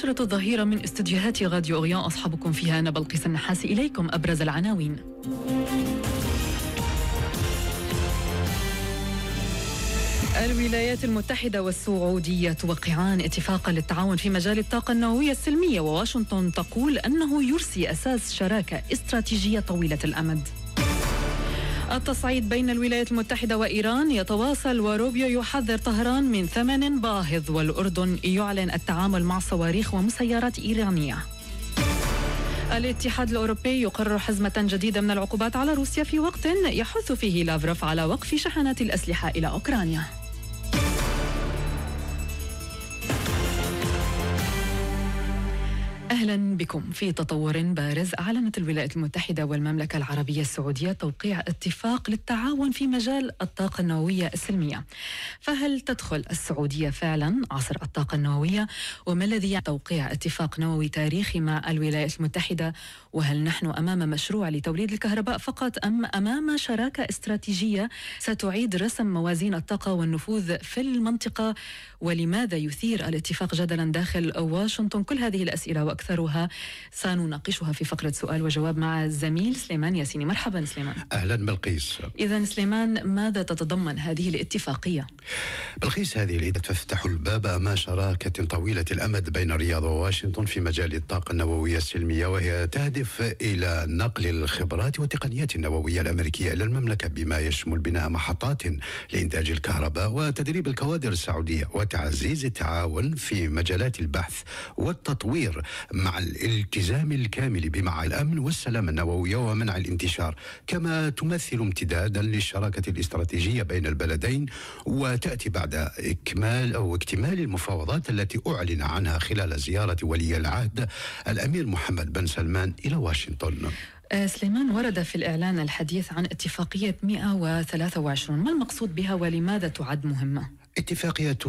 نشرة الظهيرة من استديوهات راديو أوريان، أصحابكم فيها أنا بلقيس النحاسي. إليكم أبرز العناوين. الولايات المتحدة والسعودية توقعان اتفاقا للتعاون في مجال الطاقة النووية السلمية، وواشنطن تقول أنه يرسي أساس شراكة استراتيجية طويلة الأمد. التصعيد بين الولايات المتحدة وإيران يتواصل، وروبيو يحذر طهران من ثمن باهظ، والأردن يعلن التعامل مع صواريخ ومسيرات إيرانية. الاتحاد الأوروبي يقرر حزمة جديدة من العقوبات على روسيا في وقت يحث فيه لافروف على وقف شحنات الأسلحة إلى أوكرانيا. أهلا بكم. في تطور بارز، أعلنت الولايات المتحدة والمملكة العربية السعودية توقيع اتفاق للتعاون في مجال الطاقة النووية السلمية. فهل تدخل السعودية فعلا عصر الطاقة النووية؟ وما الذي يعني توقيع اتفاق نووي تاريخي مع الولايات المتحدة؟ وهل نحن أمام مشروع لتوليد الكهرباء فقط، أم أمام شراكة استراتيجية ستعيد رسم موازين الطاقة والنفوذ في المنطقة؟ ولماذا يثير الاتفاق جدلا داخل واشنطن؟ كل هذه الأسئلة وأكثرها سنناقشها في فقرة سؤال وجواب مع الزميل سليمان ياسيني. مرحبا سليمان. أهلا بلقيس. إذن سليمان، ماذا تتضمن هذه الاتفاقية؟ بلقيس، هذه العيدة تفتح الباب أمام شراكة طويلة الأمد بين الرياض وواشنطن في مجال الطاقة النووية السلمية، وهي تهدف إلى نقل الخبرات والتقنيات النووية الأمريكية إلى المملكة، بما يشمل بناء محطات لإنتاج الكهرباء وتدريب الكوادر السعودية، وتعزيز التعاون في مجالات البحث والتطوير، مع الالتزام الكامل بمعايير الأمن والسلامة النووية ومنع الانتشار. كما تمثل امتدادا للشراكة الاستراتيجية بين البلدين، وتأتي بعد اكتمال المفاوضات التي أعلن عنها خلال زيارة ولي العهد الأمير محمد بن سلمان إلى واشنطن. سليمان، ورد في الإعلان الحديث عن اتفاقية 123، ما المقصود بها ولماذا تعد مهمة؟ اتفاقية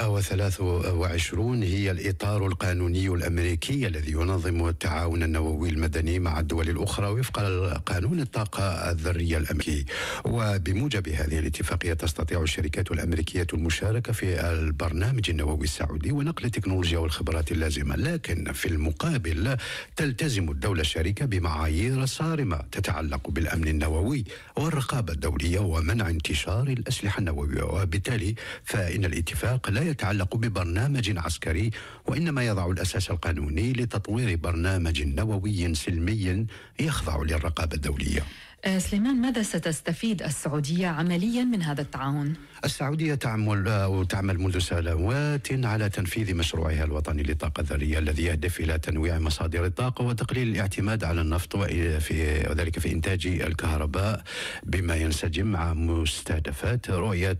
123 هي الإطار القانوني الأمريكي الذي ينظم التعاون النووي المدني مع الدول الأخرى وفق قانون الطاقة الذرية الأمريكي. وبموجب هذه الاتفاقية تستطيع الشركات الأمريكية المشاركة في البرنامج النووي السعودي ونقل التكنولوجيا والخبرات اللازمة، لكن في المقابل تلتزم الدولة الشريكة بمعايير صارمة تتعلق بالأمن النووي والرقابة الدولية ومنع انتشار الأسلحة النووية. وبالتالي فإن الاتفاق لا يتعلق ببرنامج عسكري، وإنما يضع الأساس القانوني لتطوير برنامج نووي سلمي يخضع للرقابة الدولية. سليمان، ماذا ستستفيد السعودية عمليا من هذا التعاون؟ السعودية تعمل منذ سنوات على تنفيذ مشروعها الوطني للطاقة الذرية الذي يهدف إلى تنويع مصادر الطاقة وتقليل الاعتماد على النفط، وذلك في إنتاج الكهرباء، بما ينسجم مع مستهدفات رؤية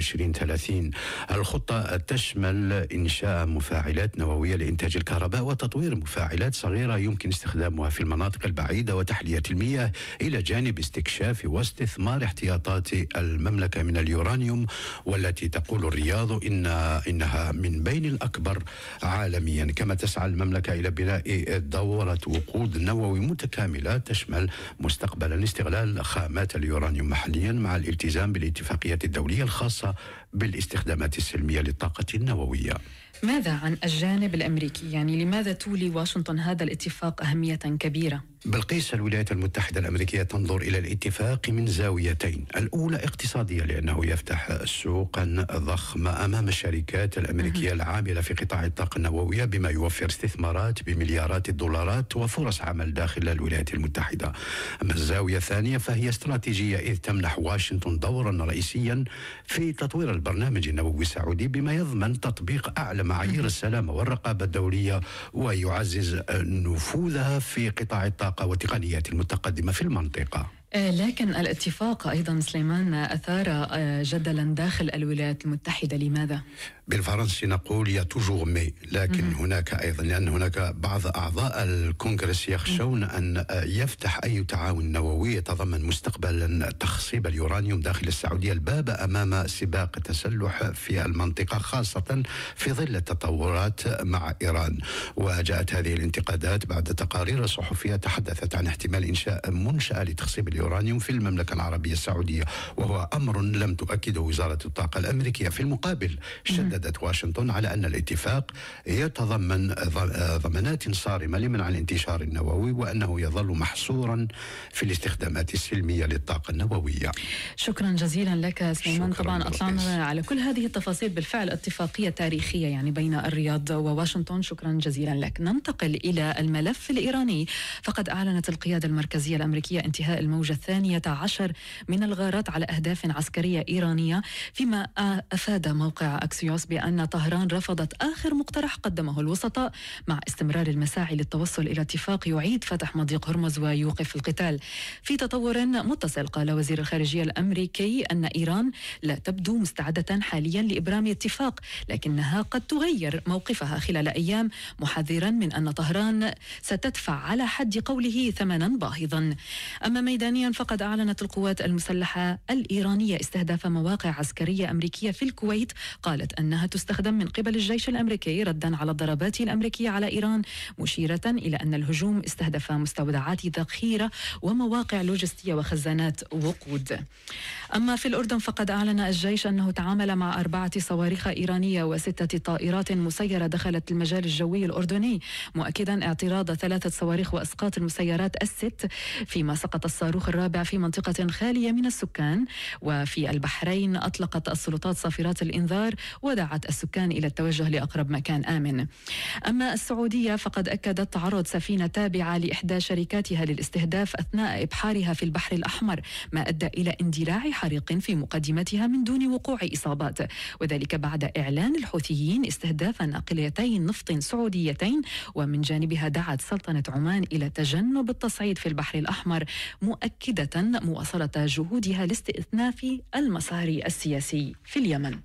2030. الخطة تشمل إنشاء مفاعلات نووية لإنتاج الكهرباء وتطوير مفاعلات صغيرة يمكن استخدامها في المناطق البعيدة وتحلية المياه، إلى جانب استكشاف واستثمار احتياطات المملكة من اليورانيوم، والتي تقول الرياض إنها من بين الأكبر عالميا. كما تسعى المملكة إلى بناء دورة وقود نووي متكاملة تشمل مستقبلا استغلال خامات اليورانيوم محليا، مع الالتزام بالاتفاقيات الدولية الخاصة بالاستخدامات السلمية للطاقة النووية. ماذا عن الجانب الأمريكي؟ يعني لماذا تولي واشنطن هذا الاتفاق أهمية كبيرة؟ بلقيس، الولايات المتحدة الأمريكية تنظر إلى الاتفاق من زاويتين. الأولى اقتصادية، لأنه يفتح سوقا ضخمة أمام الشركات الأمريكية العاملة في قطاع الطاقة النووية، بما يوفر استثمارات بمليارات الدولارات وفرص عمل داخل الولايات المتحدة. أما الزاوية الثانية فهي استراتيجية، إذ تمنح واشنطن دورا رئيسيا في تطوير البرنامج النووي السعودي، بما يضمن تطبيق أعلى معايير السلامة والرقابة الدولية ويعزز نفوذها في قطاع الطاقة والتقنيات المتقدمة في المنطقة. لكن الاتفاق أيضا سليمان أثار جدلا داخل الولايات المتحدة، لماذا؟ بالفرنسي نقول يا توجور مي، لكن هناك أيضا، لأن هناك بعض أعضاء الكونغرس يخشون أن يفتح أي تعاون نووي يتضمن مستقبلا تخصيب اليورانيوم داخل السعودية الباب أمام سباق تسلح في المنطقة، خاصة في ظل التطورات مع إيران. وجاءت هذه الانتقادات بعد تقارير صحفية تحدثت عن احتمال إنشاء منشأة لتخصيب اليورانيوم في المملكة العربية السعودية، وهو أمر لم تؤكده وزارة الطاقة الأمريكية. في المقابل شددت واشنطن على أن الاتفاق يتضمن ضمانات صارمة لمنع الانتشار النووي، وأنه يظل محصورا في الاستخدامات السلمية للطاقة النووية. شكرا جزيلا لك سليمان. طبعا أطلعنا على كل هذه التفاصيل، بالفعل اتفاقية تاريخية يعني بين الرياض وواشنطن. شكرا جزيلا لك. ننتقل إلى الملف الإيراني. فقد أعلنت القيادة المركزية الأمريكية انتهاء الموجة 12 من الغارات على أهداف عسكرية إيرانية، فيما أفاد موقع أكسيوس بأن طهران رفضت آخر مقترح قدمه الوسطاء مع استمرار المساعي للتوصل إلى اتفاق يعيد فتح مضيق هرمز ويوقف القتال. في تطور متصل، قال وزير الخارجية الأمريكي أن إيران لا تبدو مستعدة حاليا لإبرام اتفاق، لكنها قد تغير موقفها خلال أيام، محذرا من أن طهران ستدفع على حد قوله ثمنا باهظا. أما ميدانيا، فقد أعلنت القوات المسلحة الإيرانية استهداف مواقع عسكرية أمريكية في الكويت، قالت أنها تستخدم من قبل الجيش الأمريكي ردا على الضربات الأمريكية على إيران، مشيرة إلى أن الهجوم استهدف مستودعات ذخيرة ومواقع لوجستية وخزانات وقود. أما في الأردن، فقد أعلن الجيش أنه تعامل مع 4 صواريخ إيرانية و6 طائرات مسيرة دخلت المجال الجوي الأردني، مؤكدا اعتراض 3 صواريخ وإسقاط المسيرات ال6، فيما سقط الصاروخ الرابع في منطقة خالية من السكان. وفي البحرين أطلقت السلطات صافرات الإنذار ودعت السكان إلى التوجه لأقرب مكان آمن. أما السعودية، فقد أكدت تعرض سفينة تابعة لإحدى شركاتها للاستهداف أثناء إبحارها في البحر الأحمر، ما أدى إلى اندلاع حريق في مقدمتها من دون وقوع إصابات، وذلك بعد إعلان الحوثيين استهداف ناقلتين نفط سعوديتين. ومن جانبها دعت سلطنة عمان إلى تجنب التصعيد في البحر الأحمر، مؤكدة مواصلة جهودها لاستئناف المسار السياسي في اليمن.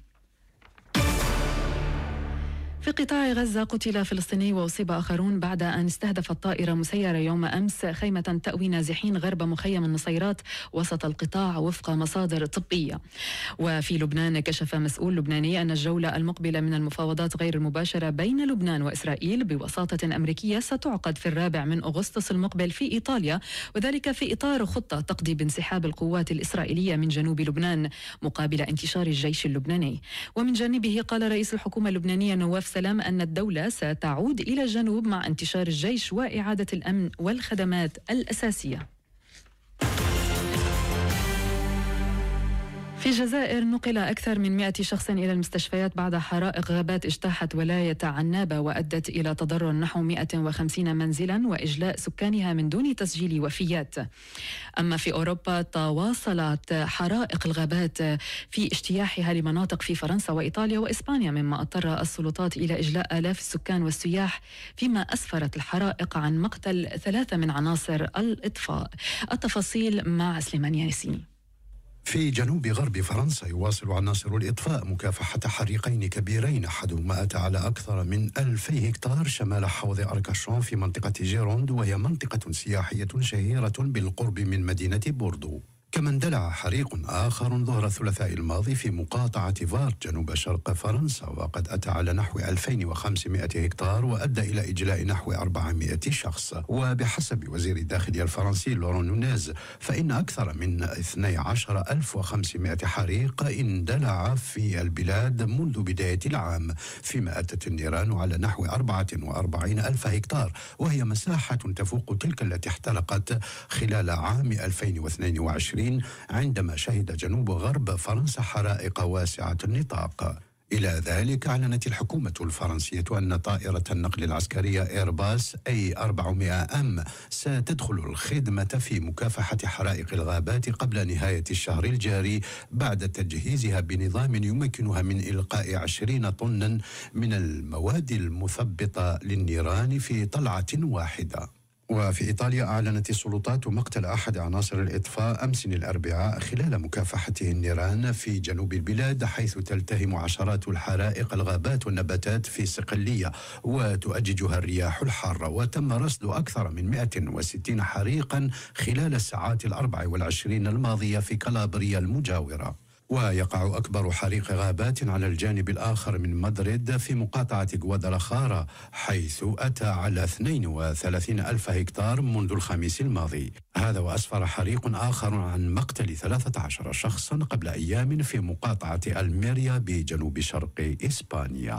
في قطاع غزة قتل فلسطيني وأصيب آخرون بعد أن استهدفت طائرة مسيرة يوم أمس خيمة تأوي نازحين غرب مخيم النصيرات وسط القطاع وفق مصادر طبية. وفي لبنان، كشف مسؤول لبناني أن الجولة المقبلة من المفاوضات غير المباشرة بين لبنان وإسرائيل بوساطة أمريكية ستعقد في 4 أغسطس المقبل في إيطاليا، وذلك في إطار خطة تقضي بانسحاب القوات الإسرائيلية من جنوب لبنان مقابل انتشار الجيش اللبناني. ومن جانبه، قال رئيس الحكومة اللبنانية نواف سلام أن الدولة ستعود إلى الجنوب مع انتشار الجيش وإعادة الأمن والخدمات الأساسية. في الجزائر، نقل أكثر من 100 شخص إلى المستشفيات بعد حرائق غابات اجتاحت ولاية عنابة وأدت إلى تضرر نحو 150 منزلا وإجلاء سكانها من دون تسجيل وفيات. أما في أوروبا، تواصلت حرائق الغابات في اجتياحها لمناطق في فرنسا وإيطاليا وإسبانيا، مما اضطر السلطات إلى إجلاء آلاف السكان والسياح، فيما أسفرت الحرائق عن مقتل 3 من عناصر الإطفاء. التفاصيل مع سليمان ياسيني. في جنوب غرب فرنسا، يواصل عناصر الإطفاء مكافحة حريقين كبيرين أحدهما أتى على أكثر من 2000 هكتار شمال حوض أركاشون في منطقة جيروند، وهي منطقة سياحية شهيرة بالقرب من مدينة بوردو. كما اندلع حريق آخر ظهر الثلاثاء الماضي في مقاطعة فار جنوب شرق فرنسا، وقد أتى على نحو 2500 هكتار وأدى إلى إجلاء نحو 400 شخص. وبحسب وزير الداخلية الفرنسي لورون نونيز، فإن أكثر من 12500 حريق اندلع في البلاد منذ بداية العام، فيما أتت النيران على نحو 44,000 هكتار، وهي مساحة تفوق تلك التي احترقت خلال عام 2022 عندما شهد جنوب غرب فرنسا حرائق واسعة النطاق. إلى ذلك، أعلنت الحكومة الفرنسية أن طائرة النقل العسكرية إيرباص A400M ستدخل الخدمة في مكافحة حرائق الغابات قبل نهاية الشهر الجاري، بعد تجهيزها بنظام يمكنها من إلقاء 20 طنا من المواد المثبطة للنيران في طلعة واحدة. وفي إيطاليا، أعلنت السلطات مقتل أحد عناصر الإطفاء أمس الأربعاء خلال مكافحته النيران في جنوب البلاد، حيث تلتهم عشرات الحرائق الغابات والنباتات في صقلية وتؤججها الرياح الحارة. وتم رصد أكثر من 160 حريقا خلال الساعات 24 الماضية في كالابريا المجاورة. ويقع أكبر حريق غابات على الجانب الآخر من مدريد في مقاطعة غوادالاخارا، حيث أتى على 32 ألف هكتار منذ الخميس الماضي. هذا وأسفر حريق آخر عن مقتل 13 شخصا قبل أيام في مقاطعة الميريا بجنوب شرق إسبانيا.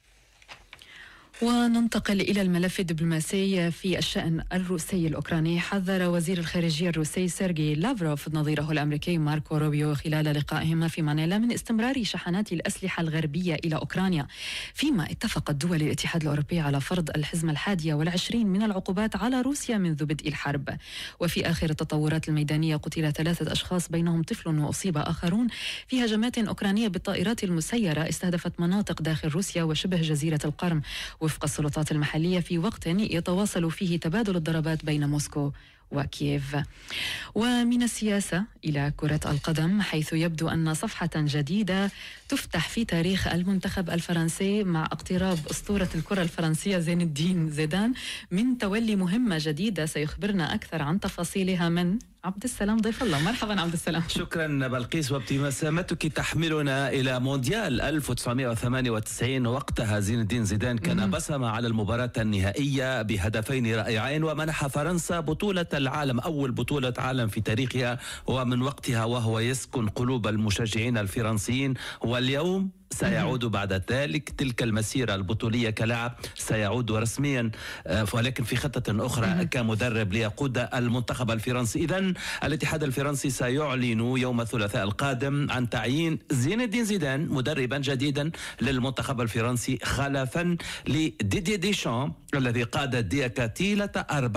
وننتقل إلى الملف الدبلوماسي في الشأن الروسي الأوكراني. حذر وزير الخارجية الروسي سيرغي لافروف نظيره الأمريكي ماركو روبيو خلال لقائهما في مانيلا من استمرار شحنات الأسلحة الغربية إلى أوكرانيا، فيما اتفقت دول الاتحاد الأوروبي على فرض الحزمة 21 من العقوبات على روسيا منذ بدء الحرب. وفي آخر التطورات الميدانية قتل 3 أشخاص بينهم طفل وأصيب آخرون في هجمات أوكرانية بالطائرات المسيرة استهدفت مناطق داخل روسيا وشبه جزيرة القرم وفق السلطات المحلية، في وقت يتواصل فيه تبادل الضربات بين موسكو وكييف. ومن السياسة إلى كرة القدم، حيث يبدو أن صفحة جديدة تفتح في تاريخ المنتخب الفرنسي مع اقتراب أسطورة الكرة الفرنسية زين الدين زيدان من تولي مهمة جديدة. سيخبرنا أكثر عن تفاصيلها من عبد السلام ضيف الله. مرحبا عبد السلام. شكرا بلقيس، وابتسامتك تحملنا إلى مونديال 1998. وقتها زين الدين زيدان كان بصم على المباراة النهائية بهدفين رائعين ومنح فرنسا بطولة العالم، أول بطولة عالم في تاريخها، ومن وقتها وهو يسكن قلوب المشجعين الفرنسيين. واليوم سيعود بعد ذلك تلك المسيرة البطولية كلاعب، سيعود رسميا ولكن في خطة أخرى كمدرب ليقود المنتخب الفرنسي. إذن الاتحاد الفرنسي سيعلن يوم الثلاثاء القادم عن تعيين زين الدين زيدان مدربا جديدا للمنتخب الفرنسي خلفا لديدي ديشان الذي قاد الديكا طيلة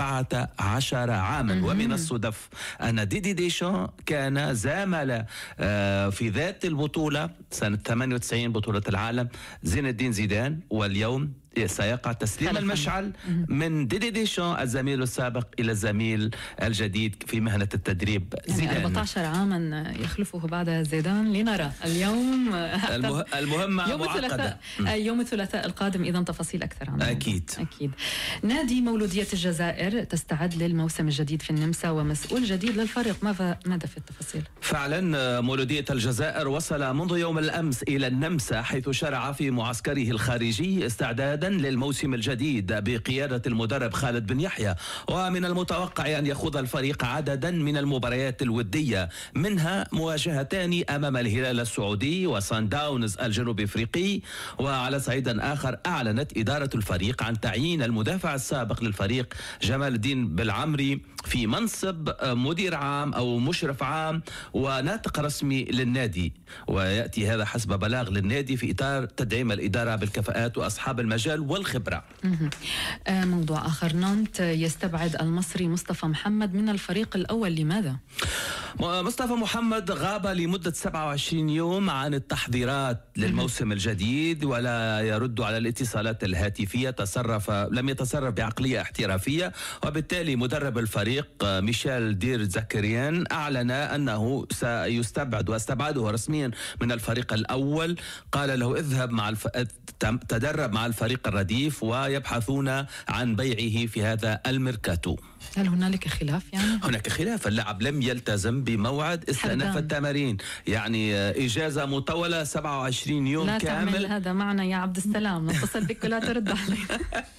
14 عاما. ومن الصدف أن ديدي ديشان كان زامل في ذات البطولة سنة 98 بطولة العالم زين الدين زيدان، واليوم سيقع تسليم المشعل من ديدي ديشان الزميل السابق إلى الزميل الجديد في مهنة التدريب زيدان. يعني 14 عاما يخلفه بعد زيدان، لنرى اليوم المهمة يوم الثلاثاء القادم. إذن تفاصيل أكثر عنه. أكيد. نادي مولودية الجزائر تستعد للموسم الجديد في النمسا ومسؤول جديد للفريق، ماذا في التفاصيل؟ فعلا مولودية الجزائر وصل منذ يوم الأمس إلى النمسا، حيث شرع في معسكره الخارجي استعدادا للموسم الجديد بقيادة المدرب خالد بن يحيى. ومن المتوقع أن يخوض الفريق عددا من المباريات الودية، منها مواجهتان أمام الهلال السعودي وسان داونز الجنوب افريقي. وعلى صعيد آخر أعلنت إدارة الفريق عن تعيين المدافع السابق للفريق جمال الدين بالعمري في منصب مدير عام أو مشرف عام وناطق رسمي للنادي، ويأتي هذا حسب بلاغ للنادي في إطار تدعيم الإدارة بالكفاءات وأصحاب المجال والخبرة. موضوع آخر، نانت يستبعد المصري مصطفى محمد من الفريق الأول، لماذا؟ مصطفى محمد غاب لمدة 27 يوم عن التحضيرات للموسم الجديد ولا يرد على الاتصالات الهاتفية. لم يتصرف بعقلية احترافية، وبالتالي مدرب الفريق ميشيل دير زكريان أعلن أنه سيستبعد واستبعده رسميا من الفريق الأول. قال له اذهب تدرب مع الفريق الرديف ويبحثون عن بيعه في هذا الميركاتو. هل هنالك خلاف؟ يعني هناك خلاف، اللاعب لم يلتزم بموعد استئناف التمارين، يعني إجازة مطولة 27 يوم لا كامل. تعمل هذا معنا يا عبد السلام، نتصل بك ولا ترد علينا.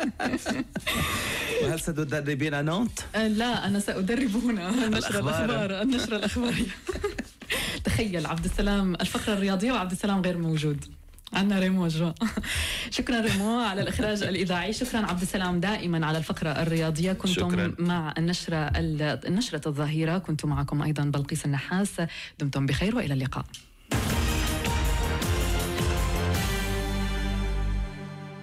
وهل ستدربين نانت؟ لا، أنا سأدرب هنا النشرة الأخبارية. تخيل عبد السلام الفقرة الرياضية وعبد السلام غير موجود. عنا ريمو جوا. شكرا ريمو على الإخراج الإذاعي، شكرا عبد السلام دائما على الفقرة الرياضية. كنتم شكرا. مع النشرة الظاهرة، كنت معكم أيضا بلقيس النحاس. دمتم بخير وإلى اللقاء.